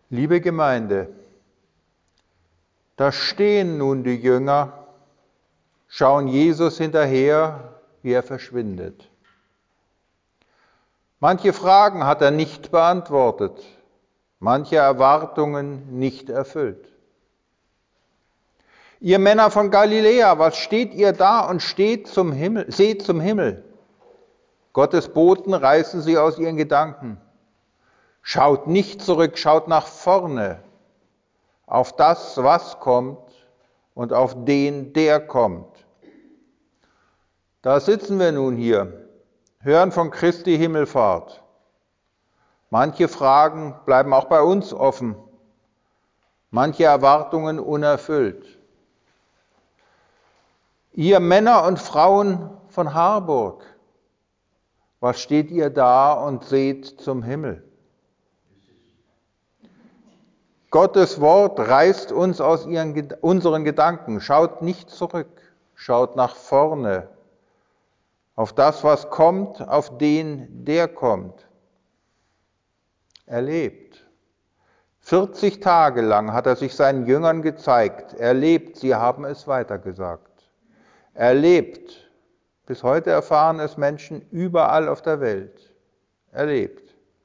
Liebe Gemeinde, da stehen nun die Jünger, schauen Jesus hinterher, wie er verschwindet. Manche Fragen hat er nicht beantwortet, manche Erwartungen nicht erfüllt. Ihr Männer von Galiläa, was steht ihr da und seht zum Himmel? Gottes Boten reißen sie aus ihren Gedanken. Schaut nicht zurück, schaut nach vorne, auf das, was kommt und auf den, der kommt. Da sitzen wir nun hier, hören von Christi Himmelfahrt. Manche Fragen bleiben auch bei uns offen, manche Erwartungen unerfüllt. Ihr Männer und Frauen von Harburg, was steht ihr da und seht zum Himmel? Gottes Wort reißt uns aus unseren Gedanken. Schaut nicht zurück, schaut nach vorne, auf das, was kommt, auf den, der kommt. Er lebt. 40 Tage lang hat er sich seinen Jüngern gezeigt. Er lebt, sie haben es weitergesagt. Er lebt. Bis heute erfahren es Menschen überall auf der Welt. Er lebt.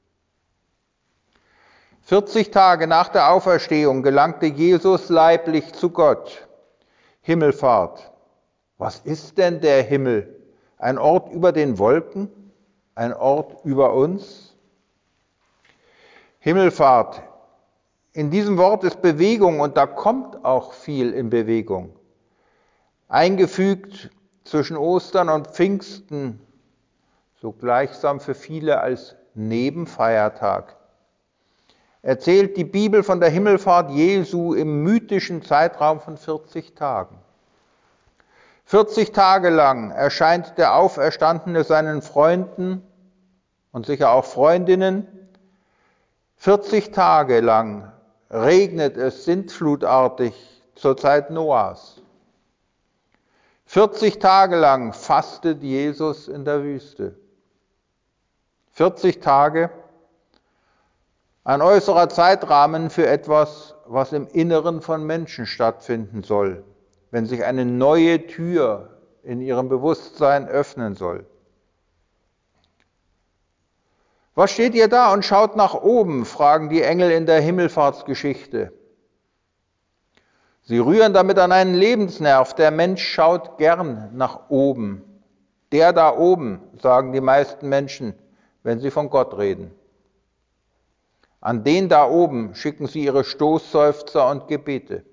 40 Tage nach der Auferstehung gelangte Jesus leiblich zu Gott. Himmelfahrt. Was ist denn der Himmel? Ein Ort über den Wolken? Ein Ort über uns? Himmelfahrt. In diesem Wort ist Bewegung und da kommt auch viel in Bewegung. Eingefügt zwischen Ostern und Pfingsten, so gleichsam für viele als Nebenfeiertag, erzählt die Bibel von der Himmelfahrt Jesu im mythischen Zeitraum von 40 Tagen. 40 Tage lang erscheint der Auferstandene seinen Freunden und sicher auch Freundinnen. 40 Tage lang regnet es sintflutartig zur Zeit Noahs. 40 Tage lang fastet Jesus in der Wüste. 40 Tage, ein äußerer Zeitrahmen für etwas, was im Inneren von Menschen stattfinden soll, wenn sich eine neue Tür in ihrem Bewusstsein öffnen soll. Was steht ihr da und schaut nach oben, fragen die Engel in der Himmelfahrtsgeschichte. Sie rühren damit an einen Lebensnerv. Der Mensch schaut gern nach oben. Der da oben, sagen die meisten Menschen, wenn sie von Gott reden. An den da oben schicken sie ihre Stoßseufzer und Gebete.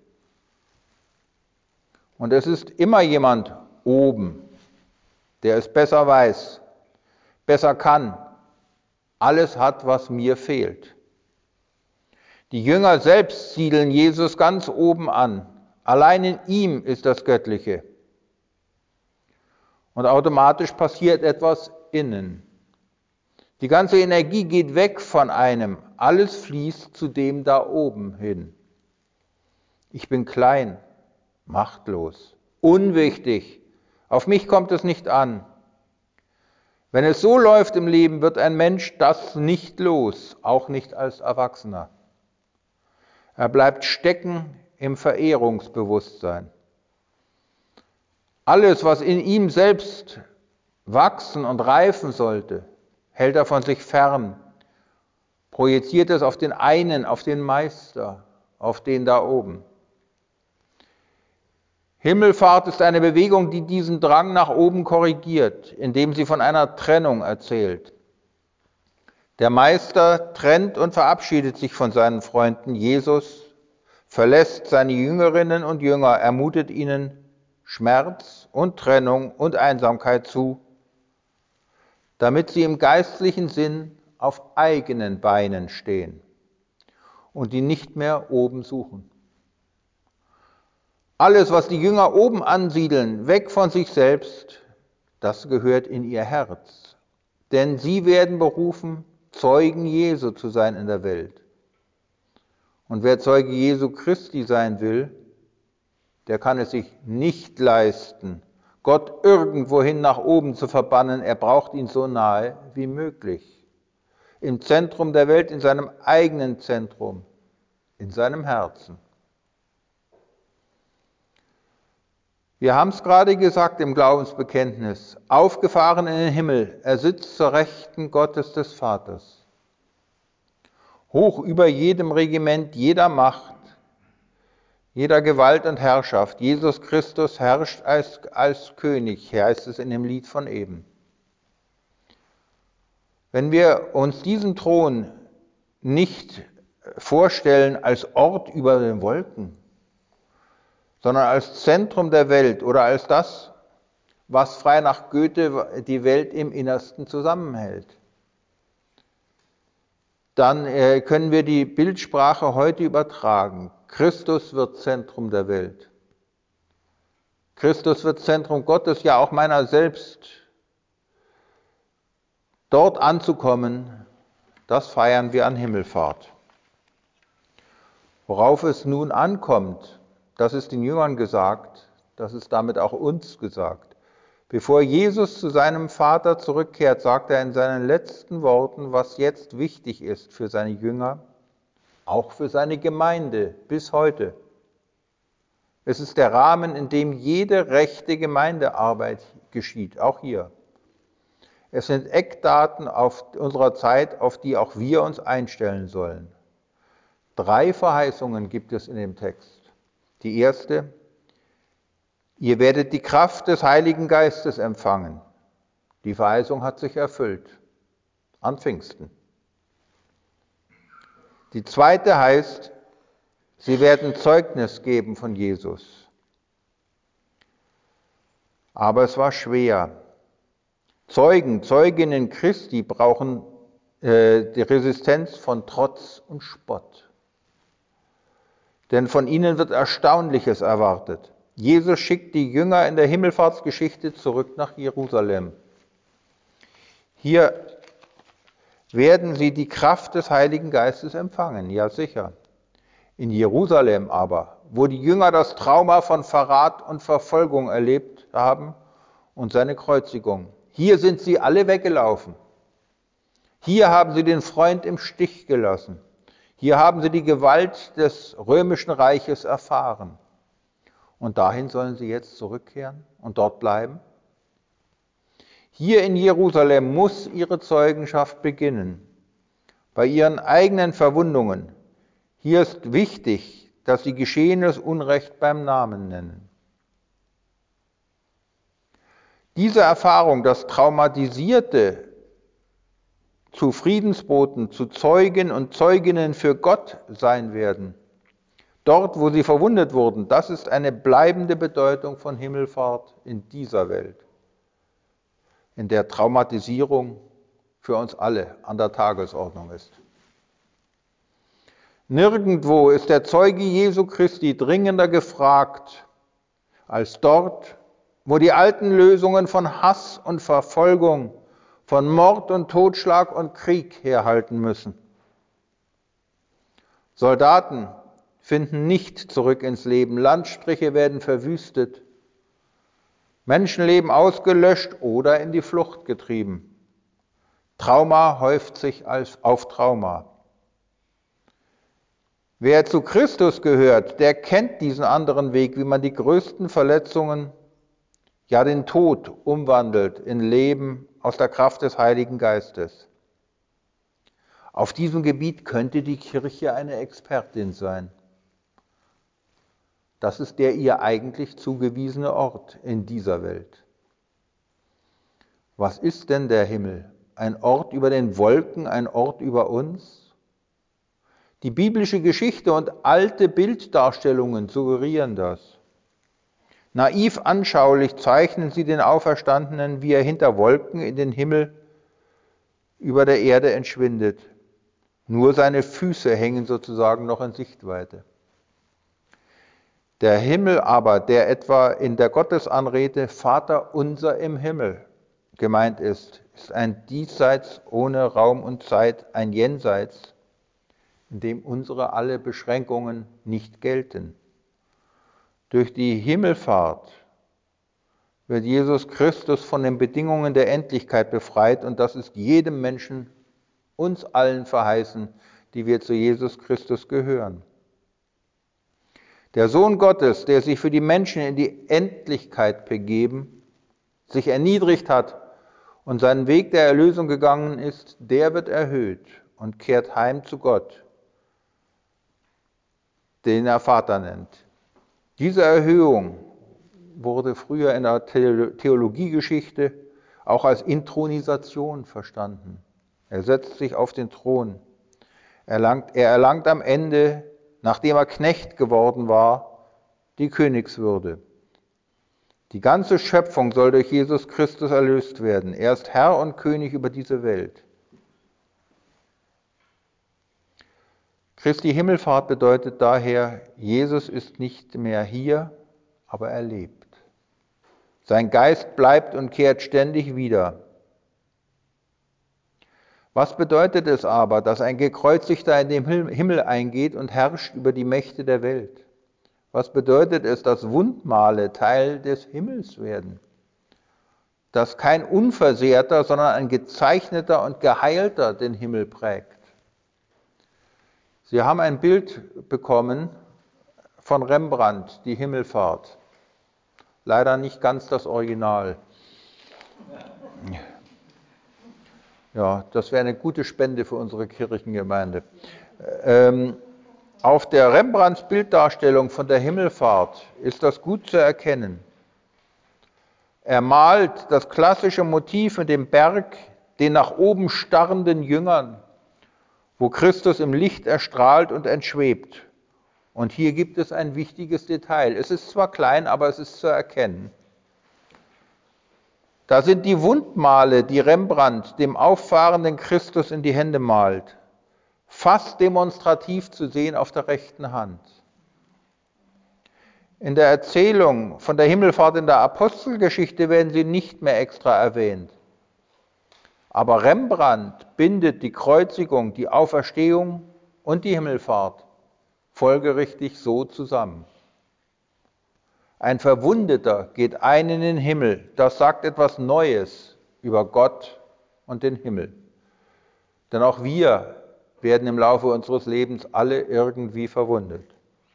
Und es ist immer jemand oben, der es besser weiß, besser kann, alles hat, was mir fehlt. Die Jünger selbst siedeln Jesus ganz oben an. Allein in ihm ist das Göttliche. Und automatisch passiert etwas innen. Die ganze Energie geht weg von einem. Alles fließt zu dem da oben hin. Ich bin klein, machtlos, unwichtig. Auf mich kommt es nicht an. Wenn es so läuft im Leben, wird ein Mensch das nicht los, auch nicht als Erwachsener. Er bleibt stecken im Verehrungsbewusstsein. Alles, was in ihm selbst wachsen und reifen sollte, hält er von sich fern, projiziert es auf den einen, auf den Meister, auf den da oben. Himmelfahrt ist eine Bewegung, die diesen Drang nach oben korrigiert, indem sie von einer Trennung erzählt. Der Meister trennt und verabschiedet sich von seinen Freunden. Jesus verlässt seine Jüngerinnen und Jünger, ermutet ihnen Schmerz und Trennung und Einsamkeit zu, damit sie im geistlichen Sinn auf eigenen Beinen stehen und ihn nicht mehr oben suchen. Alles, was die Jünger oben ansiedeln, weg von sich selbst, das gehört in ihr Herz. Denn sie werden berufen, Zeugen Jesu zu sein in der Welt. Und wer Zeuge Jesu Christi sein will, der kann es sich nicht leisten, Gott irgendwohin nach oben zu verbannen. Er braucht ihn so nahe wie möglich. Im Zentrum der Welt, in seinem eigenen Zentrum, in seinem Herzen. Wir haben es gerade gesagt im Glaubensbekenntnis, aufgefahren in den Himmel, er sitzt zur Rechten Gottes des Vaters. Hoch über jedem Regiment, jeder Macht, jeder Gewalt und Herrschaft. Jesus Christus herrscht als König, heißt es in dem Lied von eben. Wenn wir uns diesen Thron nicht vorstellen als Ort über den Wolken, sondern als Zentrum der Welt oder als das, was frei nach Goethe die Welt im Innersten zusammenhält, dann können wir die Bildsprache heute übertragen. Christus wird Zentrum der Welt. Christus wird Zentrum Gottes, ja auch meiner selbst. Dort anzukommen, das feiern wir an Himmelfahrt. Worauf es nun ankommt, das ist den Jüngern gesagt, das ist damit auch uns gesagt. Bevor Jesus zu seinem Vater zurückkehrt, sagt er in seinen letzten Worten, was jetzt wichtig ist für seine Jünger, auch für seine Gemeinde bis heute. Es ist der Rahmen, in dem jede rechte Gemeindearbeit geschieht, auch hier. Es sind Eckdaten unserer Zeit, auf die auch wir uns einstellen sollen. 3 Verheißungen gibt es in dem Text. Die erste, ihr werdet die Kraft des Heiligen Geistes empfangen. Die Verheißung hat sich erfüllt an Pfingsten. Die zweite heißt, sie werden Zeugnis geben von Jesus. Aber es war schwer. Zeuginnen Christi brauchen die Resistenz von Trotz und Spott. Denn von ihnen wird Erstaunliches erwartet. Jesus schickt die Jünger in der Himmelfahrtsgeschichte zurück nach Jerusalem. Hier werden sie die Kraft des Heiligen Geistes empfangen, ja sicher. In Jerusalem aber, wo die Jünger das Trauma von Verrat und Verfolgung erlebt haben und seine Kreuzigung, hier sind sie alle weggelaufen. Hier haben sie den Freund im Stich gelassen. Hier haben sie die Gewalt des römischen Reiches erfahren. Und dahin sollen sie jetzt zurückkehren und dort bleiben? Hier in Jerusalem muss ihre Zeugenschaft beginnen. Bei ihren eigenen Verwundungen. Hier ist wichtig, dass sie geschehenes Unrecht beim Namen nennen. Diese Erfahrung, dass Traumatisierte zu Friedensboten, zu Zeugen und Zeuginnen für Gott sein werden, dort, wo sie verwundet wurden, das ist eine bleibende Bedeutung von Himmelfahrt in dieser Welt, in der Traumatisierung für uns alle an der Tagesordnung ist. Nirgendwo ist der Zeuge Jesu Christi dringender gefragt als dort, wo die alten Lösungen von Hass und Verfolgung, von Mord und Totschlag und Krieg herhalten müssen. Soldaten finden nicht zurück ins Leben, Landstriche werden verwüstet, Menschenleben ausgelöscht oder in die Flucht getrieben. Trauma häuft sich auf Trauma. Wer zu Christus gehört, der kennt diesen anderen Weg, wie man die größten Verletzungen, ja den Tod umwandelt in Leben aus der Kraft des Heiligen Geistes. Auf diesem Gebiet könnte die Kirche eine Expertin sein. Das ist der ihr eigentlich zugewiesene Ort in dieser Welt. Was ist denn der Himmel? Ein Ort über den Wolken, ein Ort über uns? Die biblische Geschichte und alte Bilddarstellungen suggerieren das. Naiv anschaulich zeichnen sie den Auferstandenen, wie er hinter Wolken in den Himmel über der Erde entschwindet. Nur seine Füße hängen sozusagen noch in Sichtweite. Der Himmel aber, der etwa in der Gottesanrede Vater unser im Himmel gemeint ist ein Diesseits ohne Raum und Zeit, ein Jenseits, in dem unsere alle Beschränkungen nicht gelten. Durch die Himmelfahrt wird Jesus Christus von den Bedingungen der Endlichkeit befreit und das ist jedem Menschen, uns allen verheißen, die wir zu Jesus Christus gehören. Der Sohn Gottes, der sich für die Menschen in die Endlichkeit begeben, sich erniedrigt hat und seinen Weg der Erlösung gegangen ist, der wird erhöht und kehrt heim zu Gott, den er Vater nennt. Diese Erhöhung wurde früher in der Theologiegeschichte auch als Inthronisation verstanden. Er setzt sich auf den Thron. Er erlangt am Ende, nachdem er Knecht geworden war, die Königswürde. Die ganze Schöpfung soll durch Jesus Christus erlöst werden. Er ist Herr und König über diese Welt. Christi Himmelfahrt bedeutet daher, Jesus ist nicht mehr hier, aber er lebt. Sein Geist bleibt und kehrt ständig wieder. Was bedeutet es aber, dass ein Gekreuzigter in den Himmel eingeht und herrscht über die Mächte der Welt? Was bedeutet es, dass Wundmale Teil des Himmels werden? Dass kein Unversehrter, sondern ein Gezeichneter und Geheilter den Himmel prägt? Sie haben ein Bild bekommen von Rembrandt, die Himmelfahrt. Leider nicht ganz das Original. Ja, das wäre eine gute Spende für unsere Kirchengemeinde. Auf der Rembrandts Bilddarstellung von der Himmelfahrt ist das gut zu erkennen. Er malt das klassische Motiv mit dem Berg, den nach oben starrenden Jüngern, wo Christus im Licht erstrahlt und entschwebt. Und hier gibt es ein wichtiges Detail. Es ist zwar klein, aber es ist zu erkennen. Da sind die Wundmale, die Rembrandt dem auffahrenden Christus in die Hände malt, fast demonstrativ zu sehen auf der rechten Hand. In der Erzählung von der Himmelfahrt in der Apostelgeschichte werden sie nicht mehr extra erwähnt. Aber Rembrandt bindet die Kreuzigung, die Auferstehung und die Himmelfahrt folgerichtig so zusammen. Ein Verwundeter geht ein in den Himmel. Das sagt etwas Neues über Gott und den Himmel. Denn auch wir werden im Laufe unseres Lebens alle irgendwie verwundet.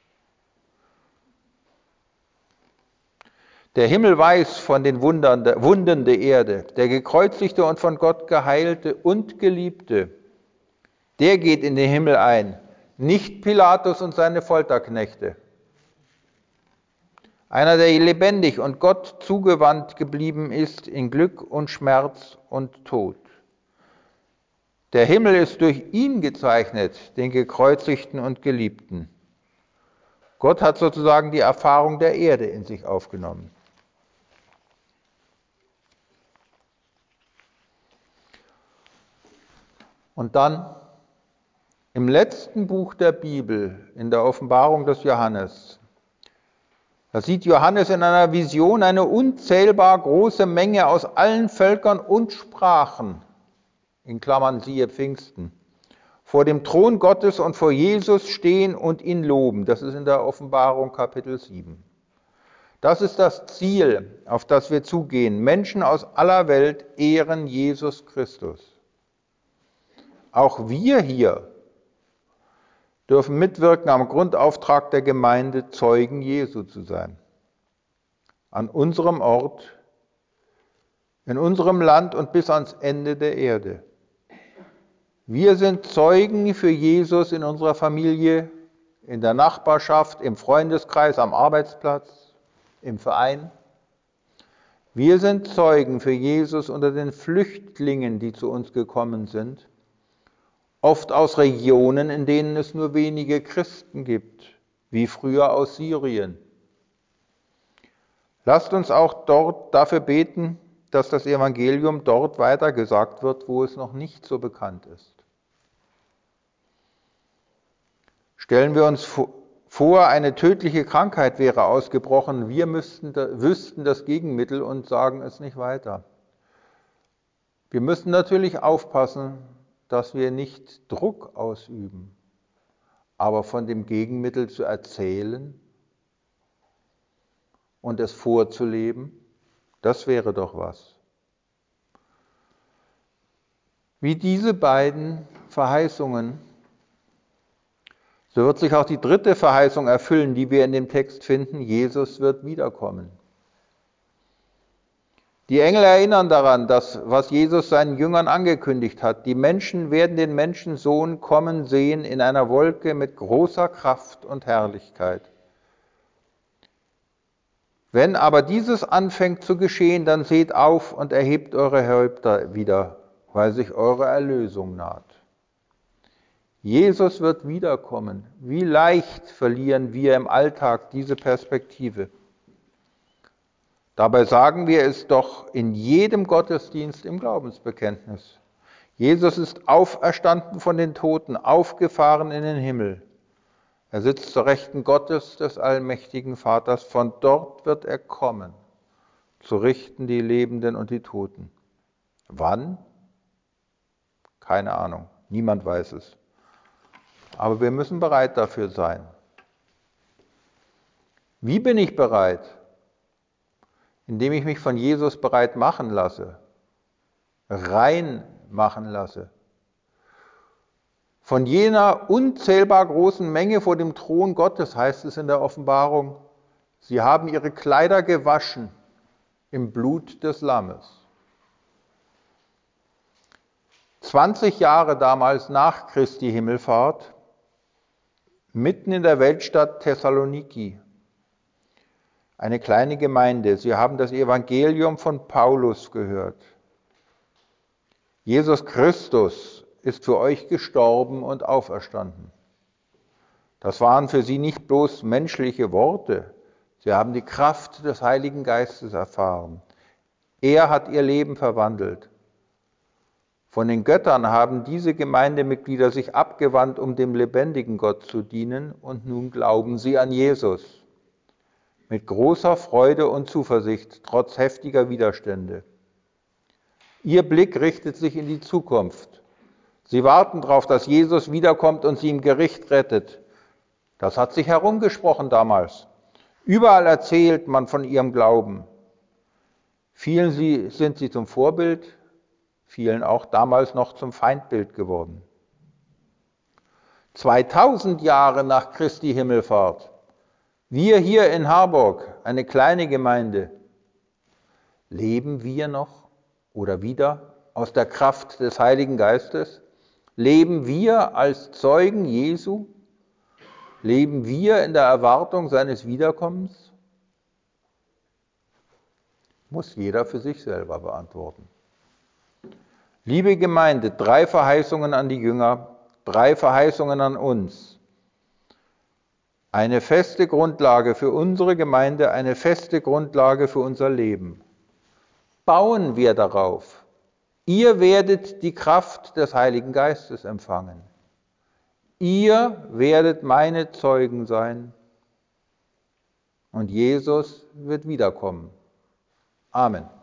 Der Himmel weiß von den Wunden der Erde. Der gekreuzigte und von Gott geheilte und geliebte, der geht in den Himmel ein. Nicht Pilatus und seine Folterknechte. Einer, der lebendig und Gott zugewandt geblieben ist in Glück und Schmerz und Tod. Der Himmel ist durch ihn gezeichnet, den Gekreuzigten und Geliebten. Gott hat sozusagen die Erfahrung der Erde in sich aufgenommen. Und dann im letzten Buch der Bibel, in der Offenbarung des Johannes, da sieht Johannes in einer Vision eine unzählbar große Menge aus allen Völkern und Sprachen, in Klammern siehe Pfingsten, vor dem Thron Gottes und vor Jesus stehen und ihn loben. Das ist in der Offenbarung Kapitel 7. Das ist das Ziel, auf das wir zugehen. Menschen aus aller Welt ehren Jesus Christus. Auch wir hier dürfen mitwirken am Grundauftrag der Gemeinde, Zeugen Jesu zu sein. An unserem Ort, in unserem Land und bis ans Ende der Erde. Wir sind Zeugen für Jesus in unserer Familie, in der Nachbarschaft, im Freundeskreis, am Arbeitsplatz, im Verein. Wir sind Zeugen für Jesus unter den Flüchtlingen, die zu uns gekommen sind, oft aus Regionen, in denen es nur wenige Christen gibt, wie früher aus Syrien. Lasst uns auch dort dafür beten, dass das Evangelium dort weitergesagt wird, wo es noch nicht so bekannt ist. Stellen wir uns vor, eine tödliche Krankheit wäre ausgebrochen, wir wüssten das Gegenmittel und sagen es nicht weiter. Wir müssen natürlich aufpassen, dass wir nicht Druck ausüben, aber von dem Gegenmittel zu erzählen und es vorzuleben, das wäre doch was. Wie diese beiden Verheißungen So wird sich auch die dritte Verheißung erfüllen, die wir in dem Text finden. Jesus wird wiederkommen. Die Engel erinnern daran, was Jesus seinen Jüngern angekündigt hat. Die Menschen werden den Menschensohn kommen sehen in einer Wolke mit großer Kraft und Herrlichkeit. Wenn aber dieses anfängt zu geschehen, dann seht auf und erhebt eure Häupter wieder, weil sich eure Erlösung naht. Jesus wird wiederkommen. Wie leicht verlieren wir im Alltag diese Perspektive. Dabei sagen wir es doch in jedem Gottesdienst im Glaubensbekenntnis. Jesus ist auferstanden von den Toten, aufgefahren in den Himmel. Er sitzt zur Rechten Gottes, des allmächtigen Vaters. Von dort wird er kommen, zu richten die Lebenden und die Toten. Wann? Keine Ahnung, niemand weiß es. Aber wir müssen bereit dafür sein. Wie bin ich bereit? Indem ich mich von Jesus bereit machen lasse, rein machen lasse. Von jener unzählbar großen Menge vor dem Thron Gottes, heißt es in der Offenbarung, sie haben ihre Kleider gewaschen im Blut des Lammes. 20 Jahre damals nach Christi Himmelfahrt, mitten in der Weltstadt Thessaloniki, eine kleine Gemeinde. Sie haben das Evangelium von Paulus gehört. Jesus Christus ist für euch gestorben und auferstanden. Das waren für sie nicht bloß menschliche Worte. Sie haben die Kraft des Heiligen Geistes erfahren. Er hat ihr Leben verwandelt. Von den Göttern haben diese Gemeindemitglieder sich abgewandt, um dem lebendigen Gott zu dienen, und nun glauben sie an Jesus. Mit großer Freude und Zuversicht, trotz heftiger Widerstände. Ihr Blick richtet sich in die Zukunft. Sie warten darauf, dass Jesus wiederkommt und sie im Gericht rettet. Das hat sich herumgesprochen damals. Überall erzählt man von ihrem Glauben. Vielen sind sie zum Vorbild, vielen auch damals noch zum Feindbild geworden. 2000 Jahre nach Christi Himmelfahrt. Wir hier in Harburg, eine kleine Gemeinde, leben wir noch oder wieder aus der Kraft des Heiligen Geistes? Leben wir als Zeugen Jesu? Leben wir in der Erwartung seines Wiederkommens? Muss jeder für sich selber beantworten. Liebe Gemeinde, 3 Verheißungen an die Jünger, 3 Verheißungen an uns. Eine feste Grundlage für unsere Gemeinde, eine feste Grundlage für unser Leben. Bauen wir darauf. Ihr werdet die Kraft des Heiligen Geistes empfangen. Ihr werdet meine Zeugen sein. Und Jesus wird wiederkommen. Amen.